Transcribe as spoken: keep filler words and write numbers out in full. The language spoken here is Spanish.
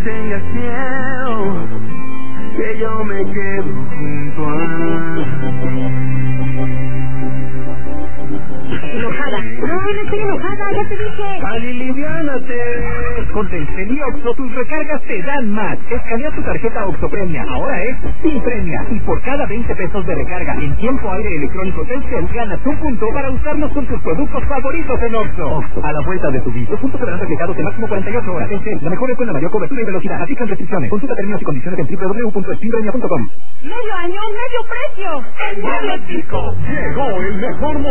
tengas miedo, que yo me quedo junto a ti. Enojada. No, no estoy enojada, ya te dije. ¡Aliliviánate! Con Telcel y Oxxo tus recargas te dan más. Escanea tu tarjeta Oxxo Premia. Ahora es sin premia. Y por cada veinte pesos de recarga en tiempo aire electrónico Telcel, ganas un punto para usarnos con tus productos favoritos en Oxxo. Oxxo, a la vuelta de tu vida. Los puntos serán reflejados en máximo cuarenta y ocho horas. Telcel, la mejor red con la mayor cobertura y velocidad. Aplican restricciones. Consulta términos y condiciones en doble u doble u doble u punto spinpremia punto com. Medio año, medio precio. En Dialéctrico llegó el mejor